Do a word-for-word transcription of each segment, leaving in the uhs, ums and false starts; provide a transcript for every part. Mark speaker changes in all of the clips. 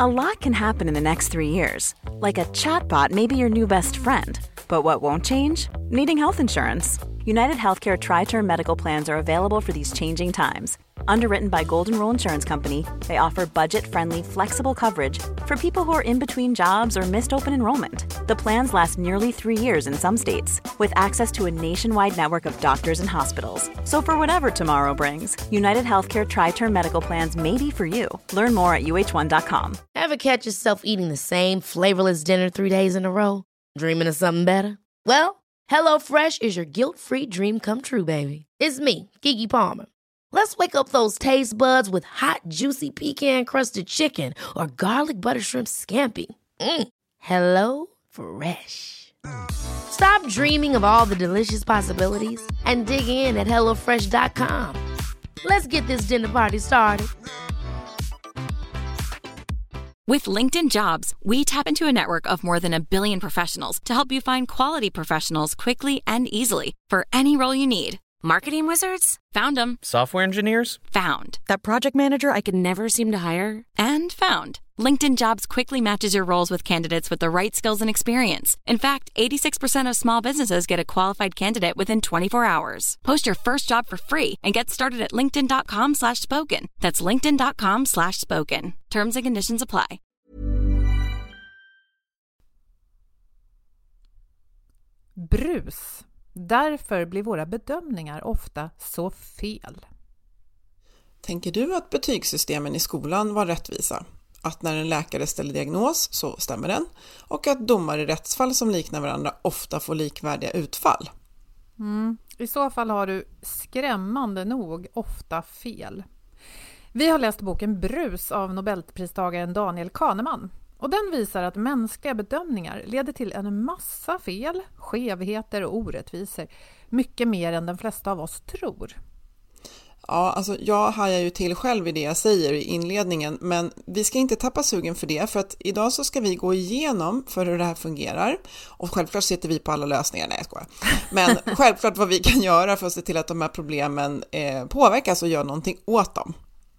Speaker 1: A lot can happen in the next three years. Like a chatbot may be your new best friend. But what won't change? Needing health insurance. United Healthcare Tri-Term Medical Plans are available for these changing times. Underwritten by Golden Rule Insurance Company, they offer budget-friendly, flexible coverage for people who are in between jobs or missed open enrollment. The plans last nearly three years in some states, with access to a nationwide network of doctors and hospitals. So for whatever tomorrow brings, United Healthcare Tri-Term Medical Plans may be for you. Learn more at U H one dot com.
Speaker 2: Ever catch yourself eating the same flavorless dinner three days in a row? Dreaming of something better? Well, HelloFresh is your guilt-free dream come true, baby. It's me, Keke Palmer. Let's wake up those taste buds with hot, juicy pecan-crusted chicken or garlic butter shrimp scampi. Mm. Hello Fresh. Stop dreaming of all the delicious possibilities and dig in at hello fresh dot com. Let's get this dinner party started.
Speaker 3: With LinkedIn Jobs, we tap into a network of more than a billion professionals to help you find quality professionals quickly and easily for any role you need. Marketing wizards? Found them.
Speaker 4: Software engineers?
Speaker 3: Found.
Speaker 5: That project manager I could never seem to hire?
Speaker 3: And found. LinkedIn Jobs quickly matches your roles with candidates with the right skills and experience. In fact, eighty-six percent of small businesses get a qualified candidate within twenty-four hours. Post your first job for free and get started at linkedin dot com slash spoken. That's linkedin dot com slash spoken. Terms and conditions apply.
Speaker 6: Brus. Därför blir våra bedömningar ofta så fel.
Speaker 7: Tänker du att betygssystemen i skolan var rättvisa? Att när en läkare ställer diagnos så stämmer den? Och att domare i rättsfall som liknar varandra ofta får likvärdiga utfall?
Speaker 6: Mm. I så fall har du skrämmande nog ofta fel. Vi har läst boken Brus av Nobelpristagaren Daniel Kahneman. Och den visar att mänskliga bedömningar leder till en massa fel, skevheter och orättvisor. Mycket mer än de flesta av oss tror.
Speaker 7: Ja, alltså jag hajar ju till själv i det jag säger i inledningen, men vi ska inte tappa sugen för det, för att idag så ska vi gå igenom för hur det här fungerar. Och självklart sitter vi på alla lösningar, nej jag skojar. Men självklart vad vi kan göra för att se till att de här problemen eh, påverkas och gör någonting åt dem.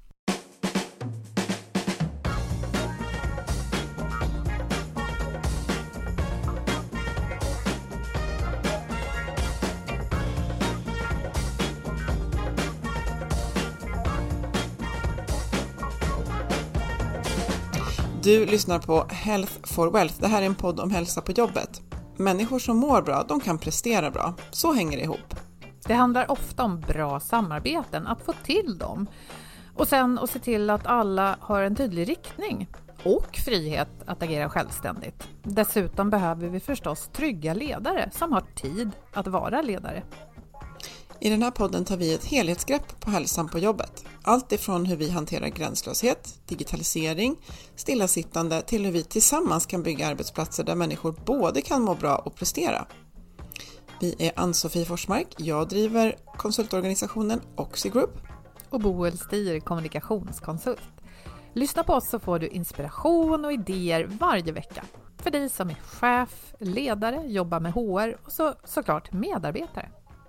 Speaker 7: Du lyssnar på Health for Wealth. Det här är en podd om hälsa på jobbet. Människor som mår bra, de kan prestera bra. Så hänger det ihop.
Speaker 6: Det handlar ofta om bra samarbeten, att få till dem. Och sen att se till att alla har en tydlig riktning. Och frihet att agera självständigt. Dessutom behöver vi förstås trygga ledare som har tid att vara ledare.
Speaker 7: I den här podden tar vi ett helhetsgrepp på hälsan på jobbet. Allt ifrån hur vi hanterar gränslöshet, digitalisering, stillasittande till hur vi tillsammans kan bygga arbetsplatser där människor både kan må bra och prestera. Vi är Ann-Sofie Forsmark, jag driver konsultorganisationen Oxigroup.
Speaker 6: Och Boel Stier, kommunikationskonsult. Lyssna på oss så får du inspiration och idéer varje vecka. För dig som är chef, ledare, jobbar med H R och så, såklart medarbetare.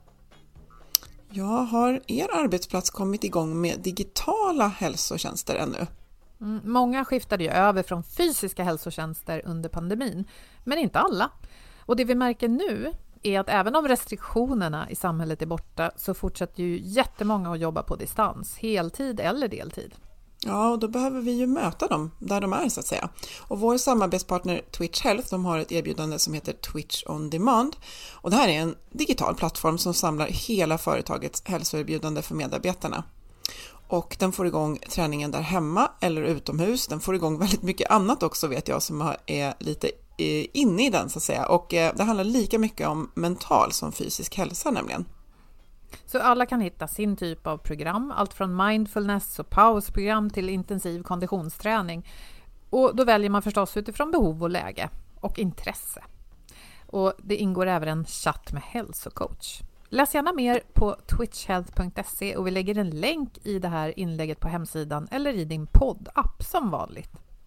Speaker 7: Ja, har er arbetsplats kommit igång med digitala hälsotjänster ännu?
Speaker 6: Mm, många skiftade ju över från fysiska hälsotjänster under pandemin, men inte alla. Och det vi märker nu är att även om restriktionerna i samhället är borta så fortsätter ju jättemånga att jobba på distans, heltid eller deltid.
Speaker 7: Ja, och då behöver vi ju möta dem där de är så att säga. Och vår samarbetspartner Twitch Health, de har ett erbjudande som heter Twitch On Demand. Och det här är en digital plattform som samlar hela företagets hälsoerbjudande för medarbetarna. Och den får igång träningen där hemma eller utomhus. Den får igång väldigt mycket annat också vet jag som är lite inne i den så att säga. Och det handlar lika mycket om mental som fysisk hälsa nämligen.
Speaker 6: Så alla kan hitta sin typ av program, allt från mindfulness och pausprogram till intensiv konditionsträning. Och då väljer man förstås utifrån behov och läge och intresse. Och det ingår även en chatt med hälsocoach. Läs gärna mer på twitch health punkt se och vi lägger en länk i det här inlägget på hemsidan eller i din poddapp som vanligt.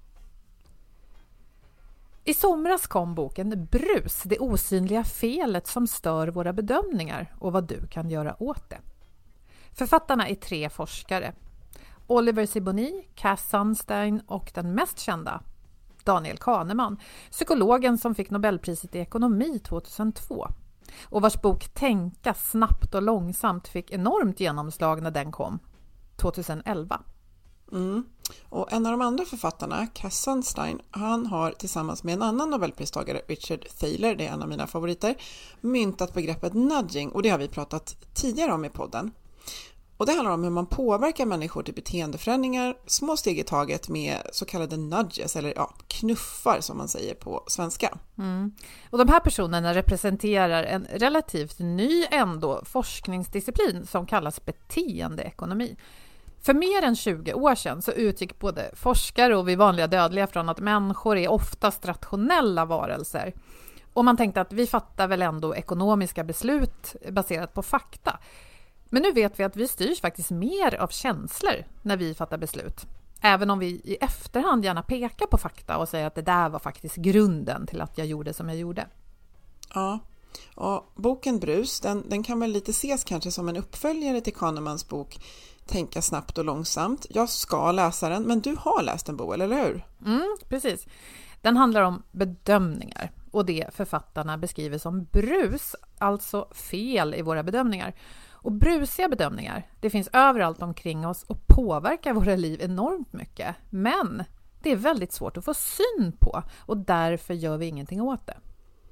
Speaker 6: I somras kom boken Brus, det osynliga felet som stör våra bedömningar och vad du kan göra åt det. Författarna är tre forskare Oliver Sibony, Cass Sunstein och den mest kända Daniel Kahneman, psykologen som fick Nobelpriset i ekonomi tjugohundratvå och vars bok Tänka snabbt och långsamt fick enormt genomslag när den kom tjugoelva.
Speaker 7: Mm. Och en av de andra författarna, Cass Sunstein, han har tillsammans med en annan Nobelpristagare, Richard Thaler, det är en av mina favoriter, myntat begreppet nudging, och det har vi pratat tidigare om i podden. Och det handlar om hur man påverkar människor till beteendeförändringar, små steg i taget med så kallade nudges, eller ja, knuffar som man säger på svenska.
Speaker 6: Mm. Och de här personerna representerar en relativt ny ändå forskningsdisciplin som kallas beteendeekonomi. För mer än tjugo år sedan så utgick både forskare och vi vanliga dödliga från att människor är oftast rationella varelser. Och man tänkte att vi fattar väl ändå ekonomiska beslut baserat på fakta. Men nu vet vi att vi styrs faktiskt mer av känslor när vi fattar beslut. Även om vi i efterhand gärna pekar på fakta och säger att det där var faktiskt grunden till att jag gjorde som jag gjorde.
Speaker 7: Ja, och boken Brus, den, den kan väl lite ses kanske som en uppföljare till Kahnemans bok Tänka snabbt och långsamt. Jag ska läsa den, men du har läst den, Bo, eller hur?
Speaker 6: Mm, precis. Den handlar om bedömningar och det författarna beskriver som brus, alltså fel i våra bedömningar. Och brusiga bedömningar, det finns överallt omkring oss och påverkar våra liv enormt mycket. Men det är väldigt svårt att få syn på och därför gör vi ingenting åt det.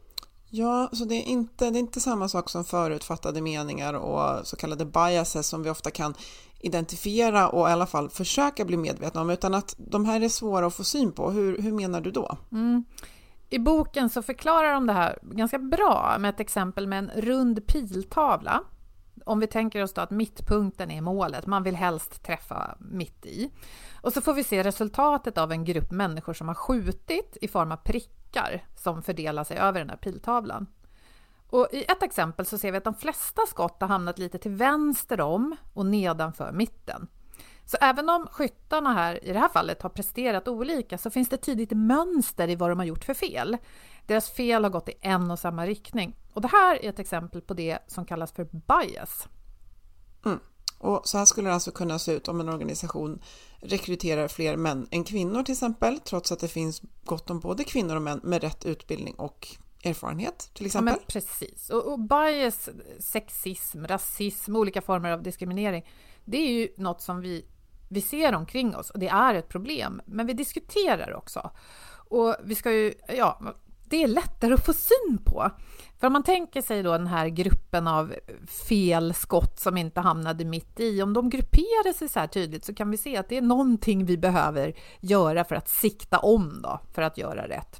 Speaker 7: Ja, så det är inte, det är inte samma sak som förutfattade meningar och så kallade biases som vi ofta kan identifiera och i alla fall försöka bli medvetna om, utan att de här är svåra att få syn på. Hur, hur menar du då?
Speaker 6: Mm. I boken så förklarar de det här ganska bra med ett exempel med en rund piltavla. Om vi tänker oss då att mittpunkten är målet, man vill helst träffa mitt i. Och så får vi se resultatet av en grupp människor som har skjutit i form av prickar som fördelar sig över den här piltavlan. Och i ett exempel så ser vi att de flesta skott har hamnat lite till vänster om och nedanför mitten. Så även om skyttarna här i det här fallet har presterat olika så finns det tidigt mönster i vad de har gjort för fel. Deras fel har gått i en och samma riktning. Och det här är ett exempel på det som kallas för bias.
Speaker 7: Mm. Och så här skulle det alltså kunna se ut om en organisation rekryterar fler män än kvinnor till exempel, trots att det finns gott om både kvinnor och män med rätt utbildning och erfarenhet till exempel.
Speaker 6: Ja, men precis. Och, och bias, sexism, rasism, olika former av diskriminering, det är ju något som vi, vi ser omkring oss och det är ett problem. Men vi diskuterar också. Och vi ska ju, ja, det är lättare att få syn på. För om man tänker sig då den här gruppen av fel skott som inte hamnade mitt i, om de grupperar sig så här tydligt så kan vi se att det är någonting vi behöver göra för att sikta om då, för att göra rätt.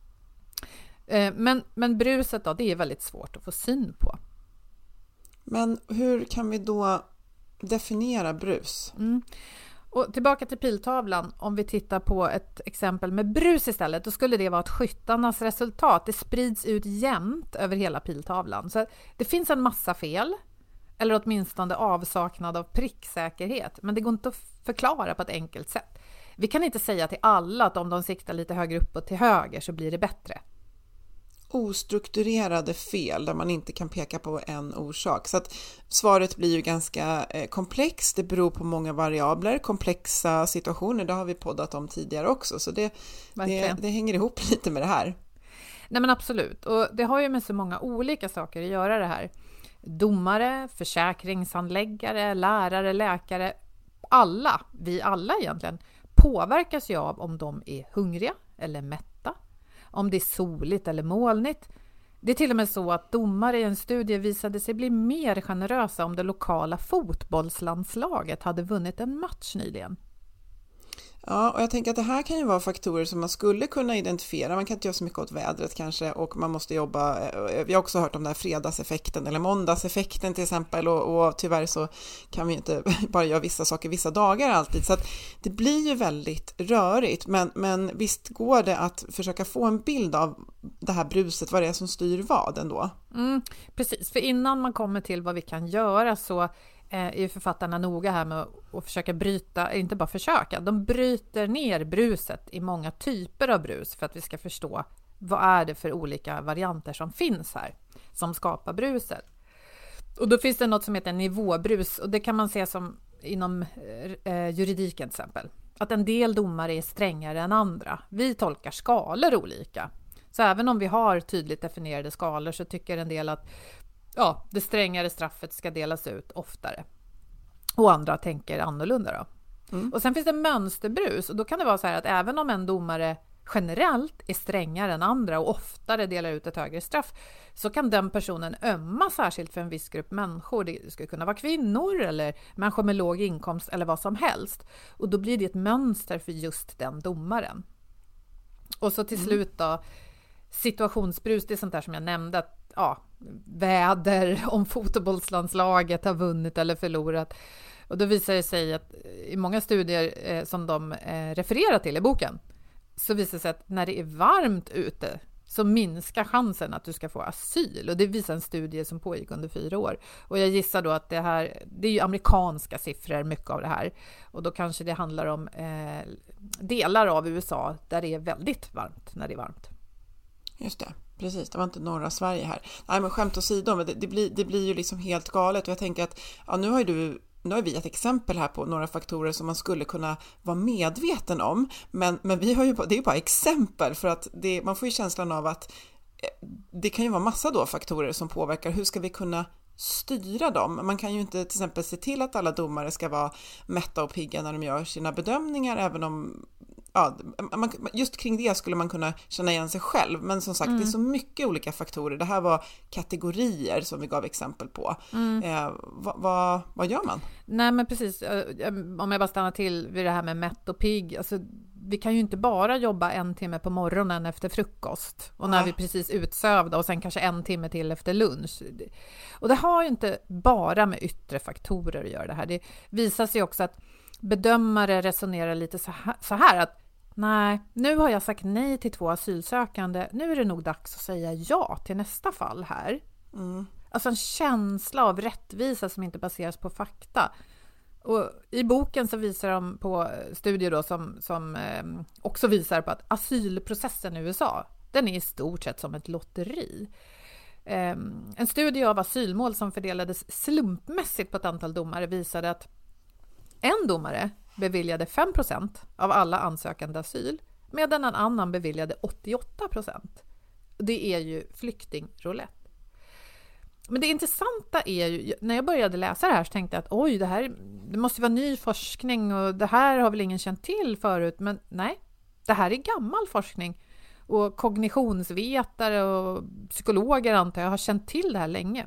Speaker 6: Men, men bruset då, det är väldigt svårt att få syn på.
Speaker 7: Men hur kan vi då definiera brus?
Speaker 6: Mm. Och tillbaka till piltavlan, om vi tittar på ett exempel med brus istället, då skulle det vara att skyttarnas resultat, det sprids ut jämnt över hela piltavlan. Så det finns en massa fel, eller åtminstone avsaknad av pricksäkerhet, men det går inte att förklara på ett enkelt sätt. Vi kan inte säga till alla att om de siktar lite högre uppåt till höger så blir det bättre.
Speaker 7: Ostrukturerade fel där man inte kan peka på en orsak. Så att svaret blir ju ganska eh, komplext. Det beror på många variabler, komplexa situationer. Det har vi poddat om tidigare också. Så det, det, det hänger ihop lite med det här.
Speaker 6: Nej men absolut. Och det har ju med så många olika saker att göra det här. Domare, försäkringshandläggare, lärare, läkare. Alla, vi alla egentligen, påverkas ju av om de är hungriga eller mätta. Om det är soligt eller molnigt. Det är till och med så att domare i en studie visade sig bli mer generösa om det lokala fotbollslandslaget hade vunnit en match nyligen.
Speaker 7: Ja, och jag tänker att det här kan ju vara faktorer som man skulle kunna identifiera. Man kan inte göra så mycket åt vädret kanske och man måste jobba, vi har också hört om den här fredagseffekten eller måndagseffekten till exempel och, och tyvärr så kan vi inte bara göra vissa saker vissa dagar alltid. Så att det blir ju väldigt rörigt men, men visst går det att försöka få en bild av det här bruset, vad det är som styr vad ändå.
Speaker 6: Mm, precis, för innan man kommer till vad vi kan göra så är ju författarna noga här med att försöka bryta, inte bara försöka, de bryter ner bruset i många typer av brus för att vi ska förstå vad är det för olika varianter som finns här som skapar bruset. Och då finns det något som heter nivåbrus och det kan man se som inom eh, juridiken till exempel. Att en del domare är strängare än andra. Vi tolkar skalor olika. Så även om vi har tydligt definierade skalor så tycker en del att ja, det strängare straffet ska delas ut oftare. Och andra tänker annorlunda då. Mm. Och sen finns det mönsterbrus. Och då kan det vara så här att även om en domare generellt är strängare än andra och oftare delar ut ett högre straff, så kan den personen ömma särskilt för en viss grupp människor. Det ska kunna vara kvinnor eller människor med låg inkomst eller vad som helst. Och då blir det ett mönster för just den domaren. Och så till mm. slut då, situationsbrus, det är sånt där som jag nämnde, att ja, väder, om fotbollslandslaget har vunnit eller förlorat. Och då visar det sig att i många studier eh, som de eh, refererar till i boken, så visar det sig att när det är varmt ute så minskar chansen att du ska få asyl. Och det visar en studie som pågick under fyra år. Och jag gissar då att det här, det är ju amerikanska siffror, mycket av det här. Och då kanske det handlar om eh, delar av U S A där det är väldigt varmt när det är varmt.
Speaker 7: Just det, precis. Det var inte norra Sverige här. Nej, men skämt åsido, men det, det, blir, det blir ju liksom helt galet. Och jag tänker att ja, nu har ju du... Nu har vi ett exempel här på några faktorer som man skulle kunna vara medveten om. Men, men vi har ju, det är ju bara exempel, för att det, man får ju känslan av att det kan ju vara massa då faktorer som påverkar. Hur ska vi kunna styra dem? Man kan ju inte till exempel se till att alla domare ska vara mätta och pigga när de gör sina bedömningar, även om ja, man, just kring det skulle man kunna känna igen sig själv. Men som sagt, mm. det är så mycket olika faktorer. Det här var kategorier som vi gav exempel på. Mm. Eh, vad, vad, vad gör man?
Speaker 6: Nej, men precis. Om jag bara stannar till vid det här med mätt och pigg. Alltså, vi kan ju inte bara jobba en timme på morgonen efter frukost. Och när ja. vi precis utsövda och sen kanske en timme till efter lunch. Och det har ju inte bara med yttre faktorer att göra det här. Det visar sig också att bedömare resonerar lite så här, så här att nej, nu har jag sagt nej till två asylsökande. Nu är det nog dags att säga ja till nästa fall här. Mm. Alltså en känsla av rättvisa som inte baseras på fakta. Och i boken så visar de på studier då som, som eh, också visar på att asylprocessen i U S A, den är i stort sett som ett lotteri. Eh, en studie av asylmål som fördelades slumpmässigt på ett antal domare visade att en domare beviljade fem procent av alla ansökande asyl, medan en annan beviljade åttioåtta procent. Det är ju flyktingroulette. Men det intressanta är ju, när jag började läsa det här så tänkte jag att oj, det här det måste vara ny forskning och det här har väl ingen känt till förut. Men nej, det här är gammal forskning. Och kognitionsvetare och psykologer antar jag har känt till det här länge.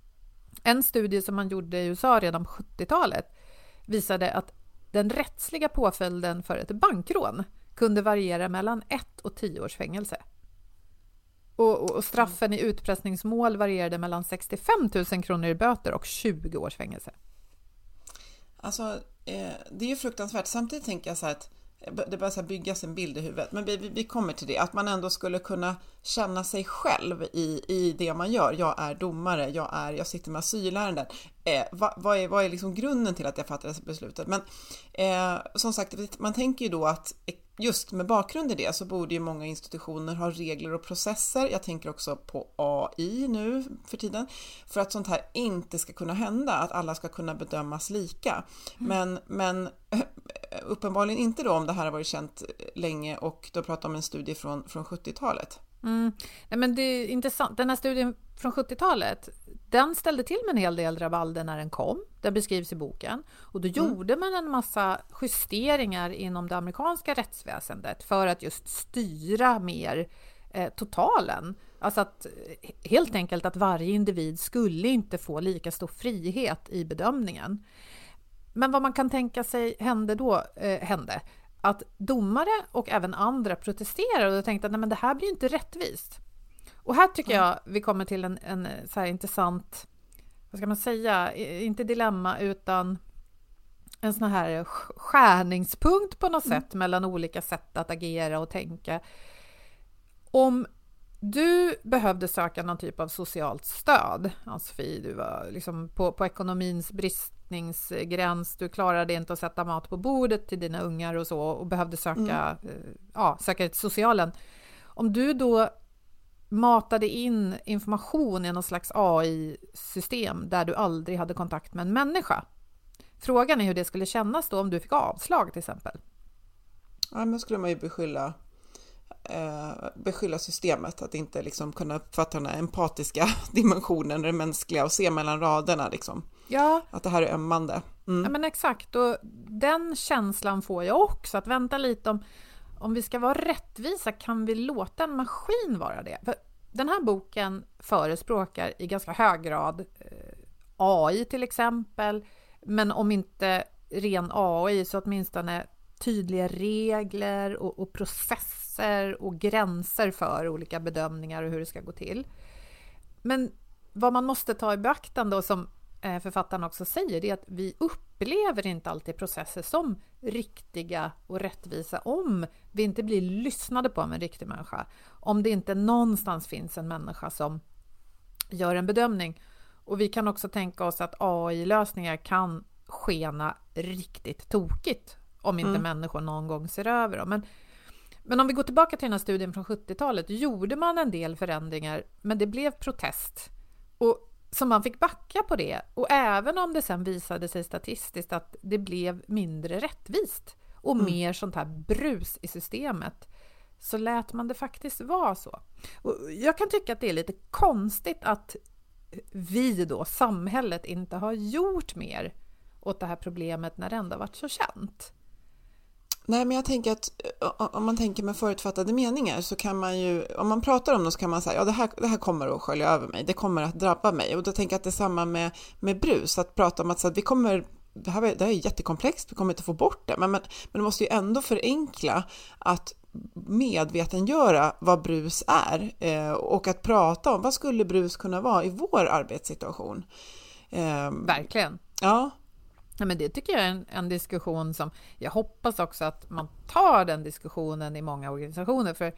Speaker 6: En studie som man gjorde i U S A redan på sjuttiotalet visade att den rättsliga påföljden för ett bankrån kunde variera mellan ett och tio års fängelse. Och, och, och straffen i utpressningsmål varierade mellan sextiofem tusen kronor i böter och tjugo års fängelse.
Speaker 7: Alltså, eh, det är ju fruktansvärt. Samtidigt tänker jag så här att det börjar så här byggas en bild i huvudet. Men vi, vi kommer till det. Att man ändå skulle kunna känna sig själv i, i det man gör. Jag är domare, jag, är, jag sitter med asylärenden. Eh, vad, vad, är, vad är liksom grunden till att jag fattar det beslutet? Men eh, som sagt, man tänker ju då att just med bakgrund i det så borde ju många institutioner ha regler och processer. Jag tänker också på A I nu för tiden. För att sånt här inte ska kunna hända. Att alla ska kunna bedömas lika. Mm. Men, men uppenbarligen inte då om det här har varit känt länge, och då pratar om en studie från, från sjuttiotalet.
Speaker 6: Mm. Nej, men det är intressant. Den här studien från sjuttiotalet, den ställde till med en hel del rabalder när den kom. Det beskrivs i boken. Och då mm. gjorde man en massa justeringar inom det amerikanska rättsväsendet för att just styra mer eh, totalen. Alltså att helt enkelt att varje individ skulle inte få lika stor frihet i bedömningen. Men vad man kan tänka sig hände då eh, hände att domare och även andra protesterade och tänkte att nej, men det här blir inte rättvist. Och här tycker jag vi kommer till en, en så här intressant, vad ska man säga, inte dilemma utan en sån här skärningspunkt på något sätt mellan olika sätt att agera och tänka. Om du behövde söka någon typ av socialt stöd, Ann-Sofie, du var liksom på, på ekonomins bristningsgräns, du klarade inte att sätta mat på bordet till dina ungar och så, och behövde söka, mm. ja, söka till socialen. Om du då matade in information i någon slags A I-system där du aldrig hade kontakt med en människa, Frågan är hur det skulle kännas då om du fick avslag till exempel.
Speaker 7: Ja, men skulle man ju beskylla, eh, beskylla systemet att inte liksom kunna uppfatta den här empatiska dimensionen, det mänskliga, och se mellan raderna liksom.
Speaker 6: Ja.
Speaker 7: Att det här är ömmande. Mm.
Speaker 6: Ja, men exakt, och den känslan får jag också, att vänta lite, om, om vi ska vara rättvisa, kan vi låta en maskin vara det? För den här boken förespråkar i ganska hög grad eh, A I till exempel, men om inte ren A I så åtminstone tydliga regler och, och processer och gränser för olika bedömningar och hur det ska gå till. Men vad man måste ta i beaktande, och som eh, författaren också säger, det är att vi upplever inte alltid processer som riktiga och rättvisa om vi inte blir lyssnade på av en riktig människa. Om det inte någonstans finns en människa som gör en bedömning. Och vi kan också tänka oss att A I-lösningar kan skena riktigt tokigt om inte mm. människor någon gång ser över dem. Men, men om vi går tillbaka till den här studien från sjuttiotalet, gjorde man en del förändringar, men det blev protest. Och så man fick backa på det. Och även om det sen visade sig statistiskt att det blev mindre rättvist och mm. mer sånt här brus i systemet, så lät man det faktiskt vara så. Och jag kan tycka att det är lite konstigt att vi då, samhället, inte har gjort mer åt det här problemet när det ändå varit så känt.
Speaker 7: Nej, men jag tänker att om man tänker med förutfattade meningar så kan man ju, om man pratar om det så kan man säga, ja det här, det här kommer att skölja över mig, det kommer att drabba mig. Och då tänker jag att det är samma med, med brus, att prata om att, så att vi kommer, det här, det här är jättekomplext, vi kommer inte få bort det, men, men, men det måste ju ändå förenkla att medvetengöra vad brus är eh, och att prata om vad skulle brus kunna vara i vår arbetssituation. Eh,
Speaker 6: Verkligen.
Speaker 7: Ja.
Speaker 6: Ja, men det tycker jag är en, en diskussion som jag hoppas också att man tar den diskussionen i många organisationer, för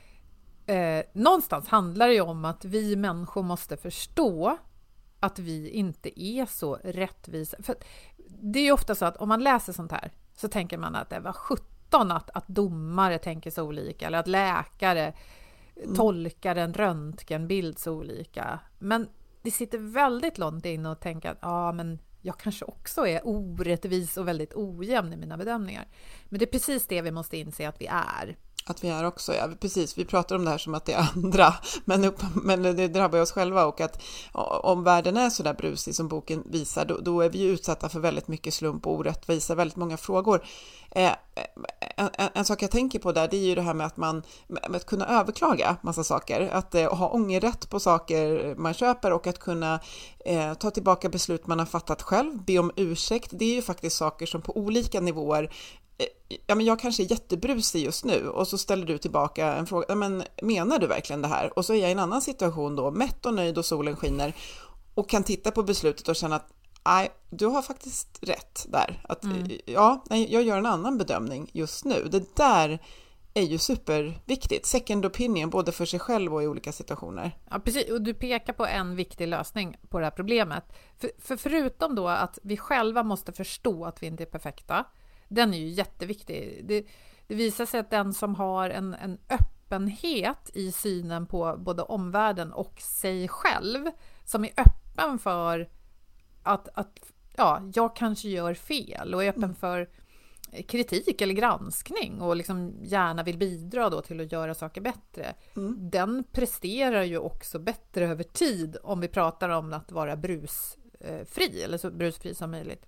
Speaker 6: eh, någonstans handlar det ju om att vi människor måste förstå att vi inte är så rättvisa. För det är ju ofta så att om man läser sånt här så tänker man att det var sjutton att, att domare tänker så olika, eller att läkare mm. tolkar en röntgenbild så olika. Men det sitter väldigt långt in och tänker att ja, men jag kanske också är orättvis och väldigt ojämn i mina bedömningar. Men det är precis det vi måste inse att vi är.
Speaker 7: Att vi är också, ja precis. Vi pratar om det här som att det är andra, men, upp, men det drabbar oss själva, och att om världen är så där brusig som boken visar, då, då är vi ju utsatta för väldigt mycket slump och orättvisa, väldigt många frågor. Eh, en, en, en sak jag tänker på där, det är ju det här med att man med att kunna överklaga massa saker, att eh, ha ångerrätt på saker man köper, och att kunna eh, ta tillbaka beslut man har fattat själv, be om ursäkt. Det är ju faktiskt saker som på olika nivåer, ja men jag kanske är jättebrusig just nu, och så ställer du tillbaka en fråga, men menar du verkligen det här? Och så är jag i en annan situation då, mätt och nöjd och solen skiner, och kan titta på beslutet och känna att nej, du har faktiskt rätt där. Att mm. ja, nej, jag gör en annan bedömning just nu. Det där är ju superviktigt. Second opinion, både för sig själv och i olika situationer.
Speaker 6: Ja, precis. Och du pekar på en viktig lösning på det här problemet. För, för förutom då att vi själva måste förstå att vi inte är perfekta, den är ju jätteviktig. Det, det visar sig att den som har en, en öppenhet i synen på både omvärlden och sig själv, som är öppen för att, att ja, jag kanske gör fel, och är öppen för kritik eller granskning, och liksom gärna vill bidra då till att göra saker bättre. Mm. Den presterar ju också bättre över tid, om vi pratar om att vara brusfri, eller så brusfri som möjligt.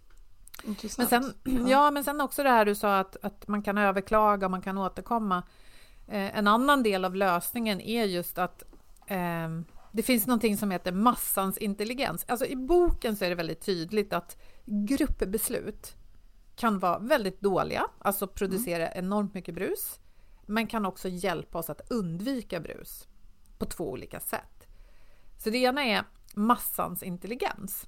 Speaker 6: Men sen, ja, men sen också det här du sa att, att man kan överklaga och man kan återkomma. Eh, en annan del av lösningen är just att eh, det finns någonting som heter massans intelligens. Alltså i boken så är det väldigt tydligt att gruppbeslut kan vara väldigt dåliga, alltså producera mm. enormt mycket brus, men kan också hjälpa oss att undvika brus på två olika sätt. Så det ena är massans intelligens.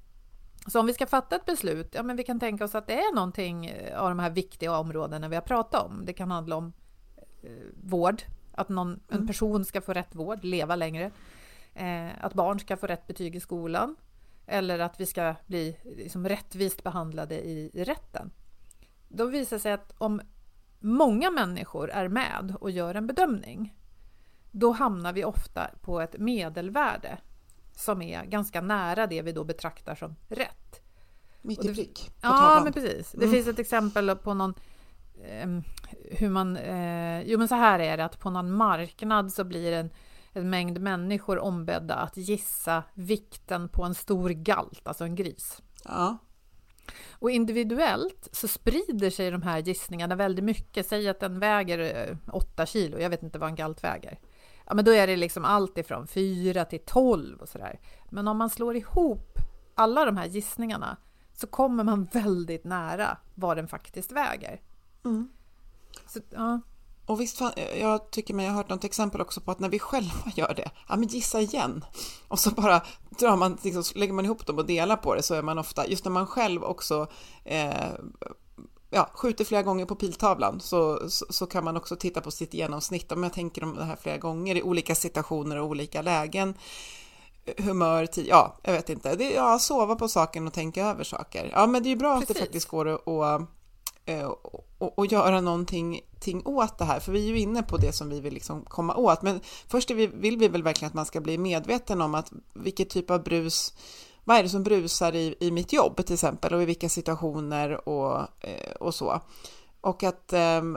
Speaker 6: Så om vi ska fatta ett beslut, ja men vi kan tänka oss att det är någonting av de här viktiga områdena vi har pratat om. Det kan handla om eh, vård, att någon, mm. en person ska få rätt vård, leva längre. Eh, att barn ska få rätt betyg i skolan. Eller att vi ska bli liksom rättvist behandlade i, i rätten. Då visar det sig att om många människor är med och gör en bedömning, då hamnar vi ofta på ett medelvärde som är ganska nära det vi då betraktar som rätt.
Speaker 7: Mitt
Speaker 6: det,
Speaker 7: i prick på
Speaker 6: ja,
Speaker 7: tavlan.
Speaker 6: men precis. Det
Speaker 7: Mm.
Speaker 6: finns ett exempel på någon eh, hur man eh, jo men så här är det, att på någon marknad så blir en, en mängd människor ombedda att gissa vikten på en stor galt, alltså en gris.
Speaker 7: Ja.
Speaker 6: Och individuellt så sprider sig de här gissningarna väldigt mycket. Säg att den väger åtta kilo, jag vet inte vad en galt väger. Ja, men då är det liksom allt ifrån fyra till tolv och sådär. Men om man slår ihop alla de här gissningarna så kommer man väldigt nära vad den faktiskt väger.
Speaker 7: Mm.
Speaker 6: Så, ja.
Speaker 7: Och visst, fan, jag tycker mig jag har hört något exempel också på att när vi själva gör det, ja men gissa igen. Och så bara drar man, liksom, lägger man ihop dem och delar på det, så är man ofta, just när man själv också eh, ja, skjuter flera gånger på piltavlan, så, så, så kan man också titta på sitt genomsnitt. Om jag tänker om det här flera gånger i olika situationer och olika lägen, humör, tid, ja, jag vet inte. Det är ja, sova på saken och tänka över saker. Ja, men det är ju bra. Precis. Att det faktiskt går att och, och, och göra någonting ting åt det här, för vi är ju inne på det som vi vill liksom komma åt. Men först är vi, vill vi väl verkligen att man ska bli medveten om att vilket typ av brus, vad är det som brusar i, i mitt jobb till exempel, och i vilka situationer och, och så. Och att,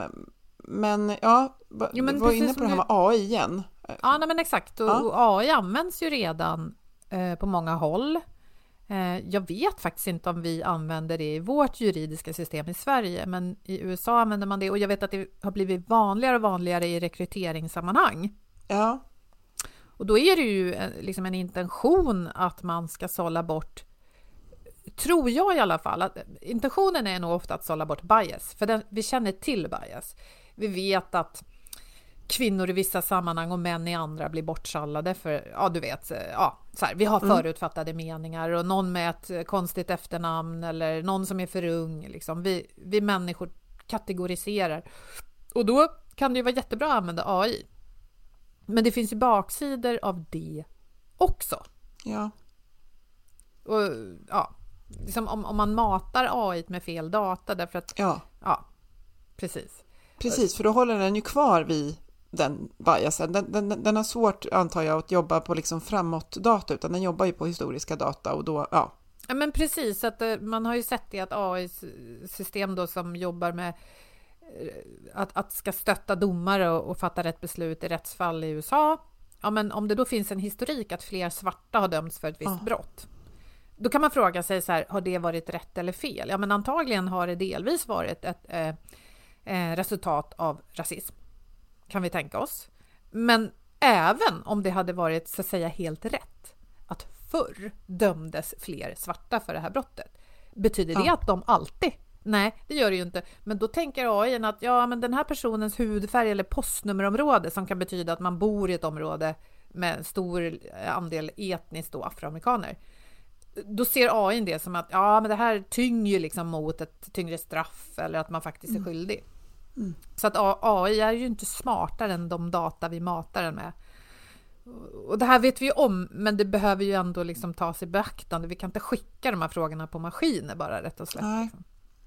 Speaker 7: men ja, jo, men var inne på det här med A I igen.
Speaker 6: Ja, nej, men exakt. Och, ja. och A I används ju redan eh, på många håll. Eh, jag vet faktiskt inte om vi använder det i vårt juridiska system i Sverige, men i U S A använder man det, och jag vet att det har blivit vanligare och vanligare i rekryteringssammanhang.
Speaker 7: Ja. Och
Speaker 6: då är det ju en, liksom en intention att man ska sålla bort, tror jag i alla fall, att intentionen är nog ofta att sålla bort bias, för den, vi känner till bias. Vi vet att kvinnor i vissa sammanhang och män i andra blir bortsallade för, ja du vet, ja, så här, vi har förutfattade mm. meningar, och någon med ett konstigt efternamn eller någon som är för ung, liksom. vi, vi människor kategoriserar, och då kan det ju vara jättebra att använda A I, men det finns ju baksidor av det också.
Speaker 7: Ja.
Speaker 6: Och ja, liksom om, om man matar A I med fel data, därför att
Speaker 7: ja,
Speaker 6: ja precis.
Speaker 7: Precis, för då håller den ju kvar vid den biasen. Den, den, den har svårt, antar jag, att jobba på liksom framåt data, utan den jobbar ju på historiska data, och då, ja.
Speaker 6: Ja, men precis, att man har ju sett det att A I-system då som jobbar med att, att ska stötta domare och, och fatta rätt beslut i rättsfall i U S A. Ja, men om det då finns en historik att fler svarta har dömts för ett visst ja. brott, då kan man fråga sig så här, har det varit rätt eller fel? Ja, men antagligen har det delvis varit ett eh, eh, resultat av rasism, kan vi tänka oss. Men även om det hade varit, så att säga, helt rätt att förr dömdes fler svarta för det här brottet, betyder det ja. att de alltid? Nej, det gör det ju inte. Men då tänker A I att ja, men den här personens hudfärg eller postnummerområde, som kan betyda att man bor i ett område med en stor andel etniskt och afroamerikaner, då ser A I det som att ja, men det här tynger liksom mot ett tyngre straff, eller att man faktiskt är skyldig. Mm. Så att A I är ju inte smartare än de data vi matar den med. Och det här vet vi ju om, men det behöver ju ändå liksom tas i beaktande. Vi kan inte skicka de här frågorna på maskiner bara, rätt och slätt. Liksom.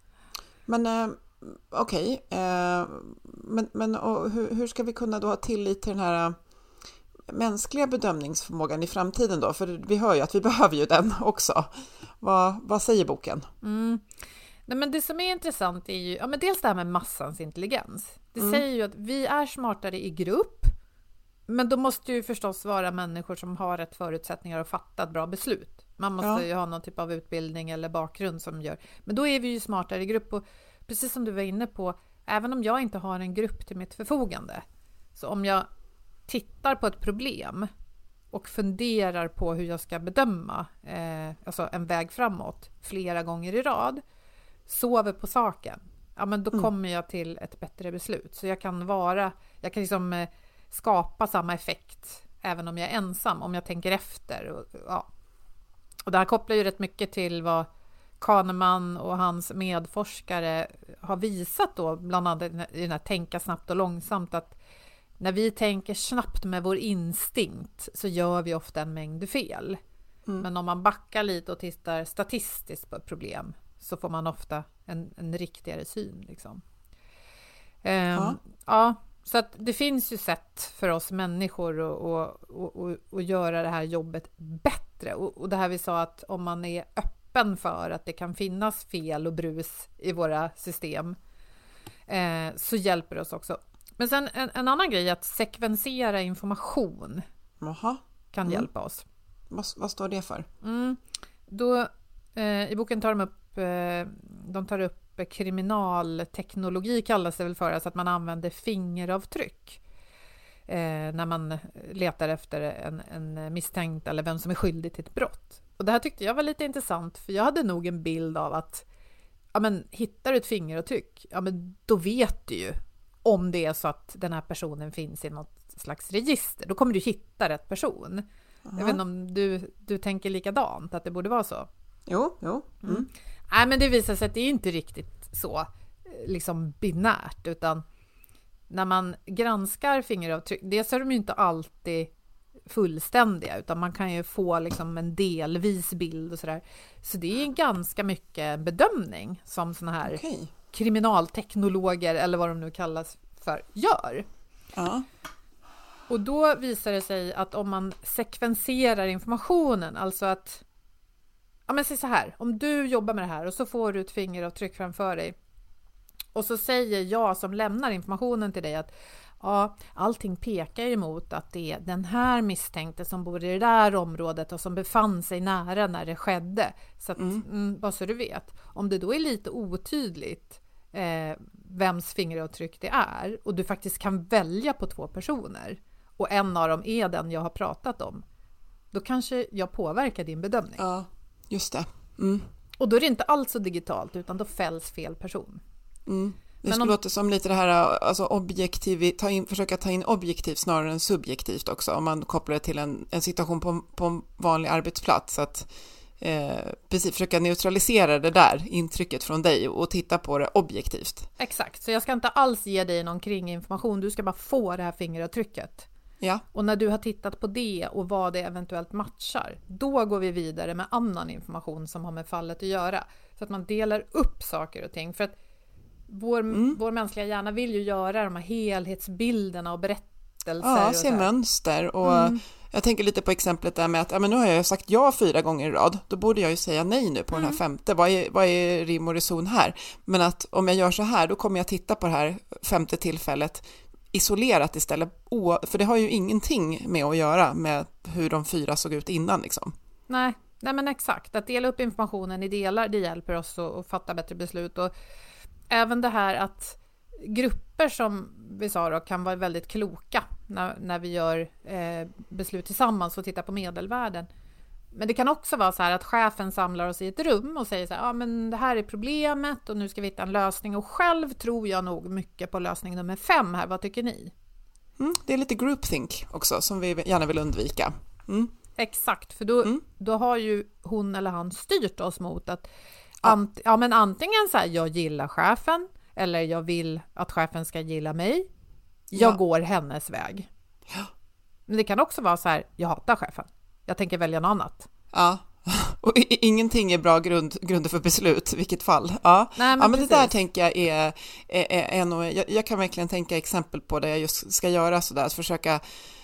Speaker 7: Men eh, okej, okay. eh, men, men och hur, hur ska vi kunna då ha tillit till den här mänskliga bedömningsförmågan i framtiden då? För vi hör ju att vi behöver ju den också. Vad, vad säger boken?
Speaker 6: Mm. Nej, men det som är intressant är ju, ja, men dels det här med massans intelligens. Det mm. säger ju att vi är smartare i grupp, men då måste ju förstås vara människor som har rätt förutsättningar att fatta ett bra beslut. Man måste ja. ju ha någon typ av utbildning eller bakgrund som gör. Men då är vi ju smartare i grupp, och precis som du var inne på, även om jag inte har en grupp till mitt förfogande, så om jag tittar på ett problem och funderar på hur jag ska bedöma eh, alltså en väg framåt flera gånger i rad, sover på saken, ja, men då mm. kommer jag till ett bättre beslut. Så jag kan vara, jag kan liksom eh, skapa samma effekt även om jag är ensam, om jag tänker efter. Och, ja. och det här kopplar ju rätt mycket till vad Kahneman och hans medforskare har visat då, bland annat i den här tänka snabbt och långsamt, att när vi tänker snabbt med vår instinkt så gör vi ofta en mängd fel. Mm. Men om man backar lite och tittar statistiskt på ett problem, så får man ofta en, en riktigare syn. Liksom. Um, ja. ja, så att det finns ju sätt för oss människor att, att, att, att, att göra det här jobbet bättre. Och, och det här vi sa, att om man är öppen öppen för att det kan finnas fel och brus i våra system, eh, så hjälper det oss också. Men sen en, en annan grej är att sekvensera information.
Speaker 7: Jaha.
Speaker 6: Kan
Speaker 7: mm.
Speaker 6: hjälpa oss.
Speaker 7: Vad, vad står det för?
Speaker 6: Mm. Då, eh, i boken tar de upp, eh, de tar upp kriminalteknologi, kallas det väl för, alltså att man använder fingeravtryck eh, när man letar efter en, en misstänkt eller vem som är skyldig till ett brott. Och det här tyckte jag var lite intressant, för jag hade nog en bild av att ja, men, hittar du ett fingeravtryck, ja, men då vet du ju om det är så att den här personen finns i något slags register. Då kommer du hitta rätt person. Uh-huh. Jag vet inte om du, du tänker likadant, att det borde vara så.
Speaker 7: Jo, jo. Mm.
Speaker 6: Mm. Nej, men det visar sig att det är inte riktigt så liksom binärt, utan när man granskar fingeravtryck, dels är de ju inte alltid fullständiga, utan man kan ju få liksom en delvis bild och sådär. Så det är ganska mycket bedömning som såna här
Speaker 7: okay.
Speaker 6: kriminalteknologer, eller vad de nu kallas för, gör.
Speaker 7: Ja.
Speaker 6: Och då visar det sig att om man sekvenserar informationen, alltså att ja, men säg så här, om du jobbar med det här och så får du ett fingeravtryck framför dig och så säger jag som lämnar informationen till dig att ja, allting pekar emot att det är den här misstänkte som bor i det där området och som befann sig nära när det skedde. Så att, mm. Mm, bara så du vet. Om det då är lite otydligt eh, vems fingeravtryck det är och du faktiskt kan välja på två personer och en av dem är den jag har pratat om, då kanske jag påverkar din bedömning.
Speaker 7: Ja, just det. Mm.
Speaker 6: Och då är det inte alls så digitalt, utan då fälls fel person.
Speaker 7: Mm. Det
Speaker 6: Men
Speaker 7: skulle
Speaker 6: om...
Speaker 7: låta som lite det här, alltså objektiv, ta in, försöka ta in objektivt snarare än subjektivt också, om man kopplar det till en, en situation på, på en vanlig arbetsplats. Att eh, precis försöka neutralisera det där intrycket från dig och titta på det objektivt.
Speaker 6: Exakt, så jag ska inte alls ge dig någon kringinformation, du ska bara få det här fingeravtrycket.
Speaker 7: Ja.
Speaker 6: Och när du har tittat på det och vad det eventuellt matchar, då går vi vidare med annan information som har med fallet att göra. Så att man delar upp saker och ting. För att vår, mm. vår mänskliga hjärna vill ju göra de här helhetsbilderna och berättelser.
Speaker 7: Ja,
Speaker 6: och
Speaker 7: se
Speaker 6: så
Speaker 7: mönster. Och mm. jag tänker lite på exemplet där med att ja, men nu har jag sagt ja fyra gånger i rad. Då borde jag ju säga nej nu på mm. den här femte. Vad är, vad är rim och reson här? Men att om jag gör så här, då kommer jag titta på det här femte tillfället isolerat istället, för det har ju ingenting med att göra med hur de fyra såg ut innan liksom.
Speaker 6: Nej, nej men exakt. Att dela upp informationen i delar, det hjälper oss att, att fatta bättre beslut. Och även det här att grupper som vi sa då kan vara väldigt kloka när, när vi gör eh, beslut tillsammans och tittar på medelvärden. Men det kan också vara så här att chefen samlar oss i ett rum och säger så här, ja men det här är problemet och nu ska vi hitta en lösning. Och själv tror jag nog mycket på lösning nummer fem här. Vad tycker ni?
Speaker 7: Mm, det är lite groupthink också som vi gärna vill undvika. Mm.
Speaker 6: Exakt, för då, mm. då har ju hon eller han styrt oss mot att
Speaker 7: ja.
Speaker 6: Ant, ja, men antingen så här, jag gillar chefen eller jag vill att chefen ska gilla mig. Jag ja. går hennes väg.
Speaker 7: Ja.
Speaker 6: Men det kan också vara så här, jag hatar chefen. Jag tänker välja något annat.
Speaker 7: Ja, och ingenting är bra grund, grunder för beslut, i vilket fall. Ja,
Speaker 6: Nej, men,
Speaker 7: ja, men det där tänker jag är, är, är en och, jag, jag kan verkligen tänka exempel på det jag just ska göra sådär, att försöka,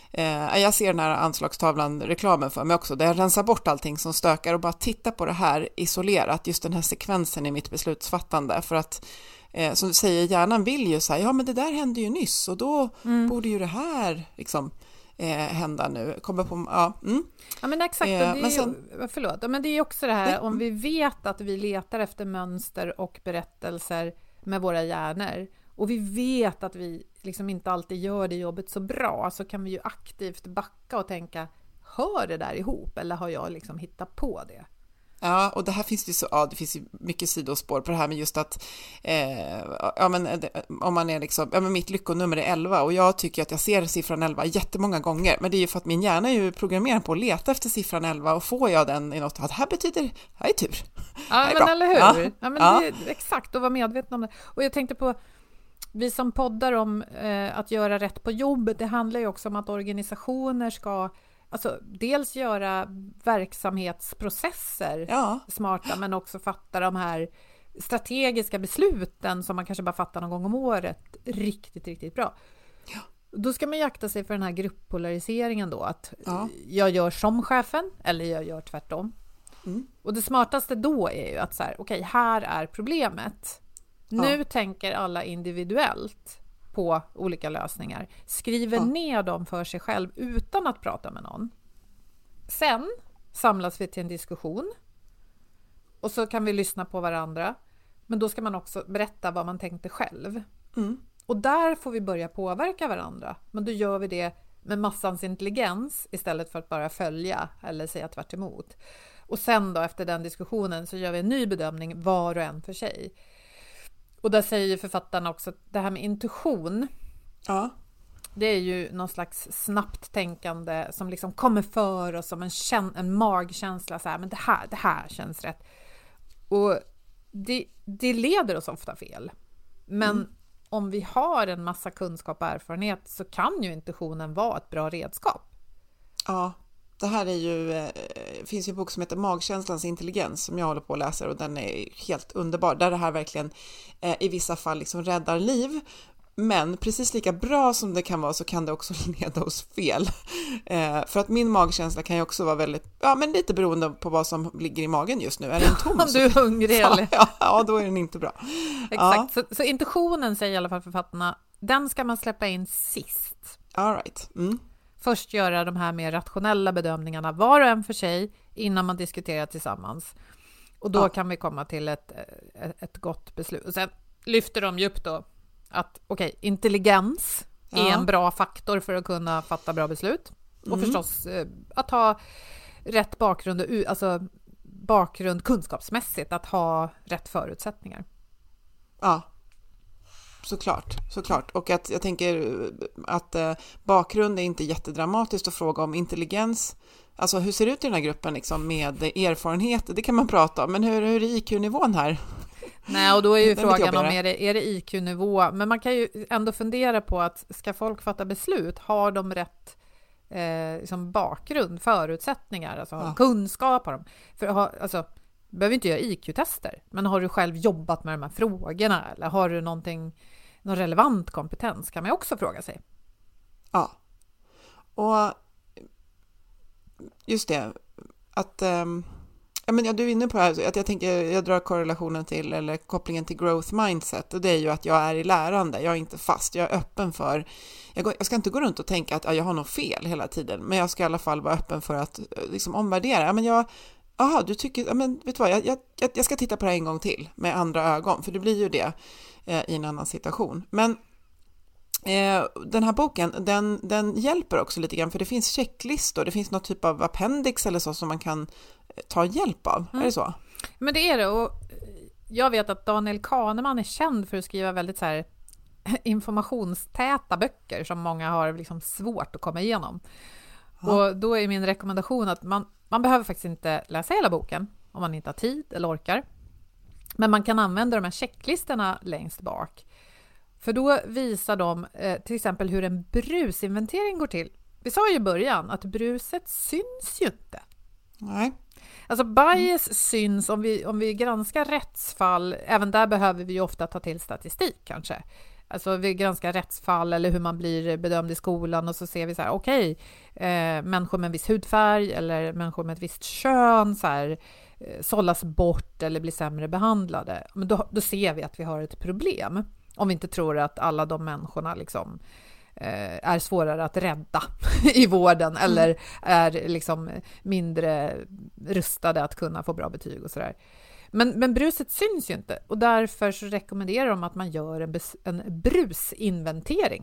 Speaker 7: eh, jag ser den här anslagstavlan, reklamen för mig också, där jag rensar bort allting som stökar och bara titta på det här isolerat, just den här sekvensen i mitt beslutsfattande, för att eh, som du säger, hjärnan vill ju säga, ja men det där hände ju nyss och då mm. borde ju det här liksom Eh, hända nu. Kommer på, ja. Mm.
Speaker 6: Ja men exakt,
Speaker 7: Eh,
Speaker 6: det är
Speaker 7: men sen,
Speaker 6: ju, förlåt, men det är också det här,
Speaker 7: det,
Speaker 6: om vi vet att vi letar efter mönster och berättelser med våra hjärnor och vi vet att vi liksom inte alltid gör det jobbet så bra, så kan vi ju aktivt backa och tänka, hör det där ihop eller har jag liksom hittat på det?
Speaker 7: Ja, och det här finns ju så, ja, det finns ju mycket sidospår på det här med just att eh, ja, men, om man är liksom, ja men mitt lyckonummer är elva och jag tycker att jag ser siffran elva jättemånga gånger, men det är ju för att min hjärna är ju programmerad på att leta efter siffran elva och får jag den i något, att det här betyder, det här är tur.
Speaker 6: Ja,
Speaker 7: är
Speaker 6: men
Speaker 7: bra.
Speaker 6: eller hur?
Speaker 7: Ja,
Speaker 6: ja men
Speaker 7: ja.
Speaker 6: Det är exakt, att vara medveten om det. Och jag tänkte på, vi som poddar om eh, att göra rätt på jobbet, det handlar ju också om att organisationer ska alltså dels göra verksamhetsprocesser
Speaker 7: ja.
Speaker 6: smarta, men också fatta de här strategiska besluten som man kanske bara fattar någon gång om året riktigt, riktigt bra.
Speaker 7: Ja.
Speaker 6: Då ska man jakta sig för den här grupppolariseringen då, att
Speaker 7: ja.
Speaker 6: jag gör som chefen eller jag gör tvärtom.
Speaker 7: Mm.
Speaker 6: Och det smartaste då är ju att så här, okej, här är problemet. Nu
Speaker 7: Ja.
Speaker 6: tänker alla individuellt på olika lösningar. Skriver
Speaker 7: Ja.
Speaker 6: ner dem för sig själv utan att prata med någon. Sen samlas vi till en diskussion. Och så kan vi lyssna på varandra. Men då ska man också berätta vad man tänkte själv.
Speaker 7: Mm.
Speaker 6: Och där får vi börja påverka varandra. Men då gör vi det med massans intelligens istället för att bara följa eller säga tvärt emot. Och sen då efter den diskussionen så gör vi en ny bedömning var och en för sig. Och där säger författarna också att det här med intuition,
Speaker 7: Ja.
Speaker 6: det är ju någon slags snabbt tänkande som liksom kommer för oss som en, kän- en magkänsla. Så här, men det här, det här känns rätt. Och det, det leder oss ofta fel. Men mm. om vi har en massa kunskap och erfarenhet så kan ju intuitionen vara ett bra redskap.
Speaker 7: Ja, det här är ju, det finns ju en bok som heter Magkänslans intelligens som jag håller på att läsa och den är helt underbar. Där det här verkligen eh, i vissa fall liksom räddar liv. Men precis lika bra som det kan vara så kan det också leda oss fel. Eh, för att min magkänsla kan ju också vara väldigt, ja men lite beroende på vad som ligger i magen just nu. Är den tom?
Speaker 6: Om du är hungrig eller?
Speaker 7: Ja, ja, då är den inte bra.
Speaker 6: Exakt,
Speaker 7: ja.
Speaker 6: så, så intuitionen säger i alla fall författarna, den ska man släppa in sist.
Speaker 7: All right. Mm.
Speaker 6: Först göra de här mer rationella bedömningarna var och en för sig innan man diskuterar tillsammans. Och då ja. kan vi komma till ett, ett, ett gott beslut. Och sen lyfter de ju upp då att okej, okay, intelligens ja. är en bra faktor för att kunna fatta bra beslut. Och mm. förstås eh, att ha rätt bakgrund, alltså bakgrund kunskapsmässigt, att ha rätt förutsättningar.
Speaker 7: Ja, såklart, såklart. Och att jag tänker att eh, bakgrund är inte jättedramatiskt att fråga om. Intelligens, alltså hur ser det ut i den här gruppen liksom, med erfarenhet, det kan man prata om. Men hur, hur är I Q-nivån här?
Speaker 6: Nej, och då är ju frågan om är det, är det I Q-nivå. Men man kan ju ändå fundera på att ska folk fatta beslut, har de rätt eh, liksom bakgrund, förutsättningar, alltså ja. kunskap har de. För ha, alltså, du behöver inte göra I Q-tester, men har du själv jobbat med de här frågorna eller har du någonting, någon relevant kompetens kan man också fråga sig.
Speaker 7: Ja, och just det, att um... Ja, men ja, du är inne på det här, att jag tänker, jag drar korrelationen till, eller kopplingen till growth mindset, och det är ju att jag är i lärande, jag är inte fast, jag är öppen för, jag, går, jag ska inte gå runt och tänka att ja, jag har nog fel hela tiden, men jag ska i alla fall vara öppen för att liksom omvärdera, ja, men jag, aha, du tycker, ja, men vet du vad, jag, jag, jag ska titta på det här en gång till med andra ögon, för det blir ju det eh, i en annan situation, men Eh, den här boken, den, den hjälper också lite grann, för det finns checklistor, det finns någon typ av appendix eller så som man kan ta hjälp av, mm. är det så? Men det är det, och jag vet att Daniel Kahneman är känd för att skriva väldigt så här informationstäta böcker som många har liksom svårt att komma igenom. Ja. Och då är min rekommendation att man, man behöver faktiskt inte läsa hela boken om man inte har tid eller orkar. Men man kan använda de här checklistorna längst bak. För då visar de eh, till exempel hur en brusinventering går till. Vi sa ju i början att bruset syns ju inte. Nej. Alltså bias mm. syns om vi, om vi granskar rättsfall. Även där behöver vi ju ofta ta till statistik kanske. Alltså vi granskar rättsfall eller hur man blir bedömd i skolan och så ser vi så här, okej, okay, eh, människor med en viss hudfärg eller människor med ett visst kön så här, eh, sållas bort eller blir sämre behandlade. Men då, då ser vi att vi har ett problem. Om vi inte tror att alla de människorna liksom, eh, är svårare att rädda i vården mm. eller är liksom mindre rustade att kunna få bra betyg och sådär. Men, men bruset syns ju inte och därför så rekommenderar de att man gör en, bes, en brusinventering.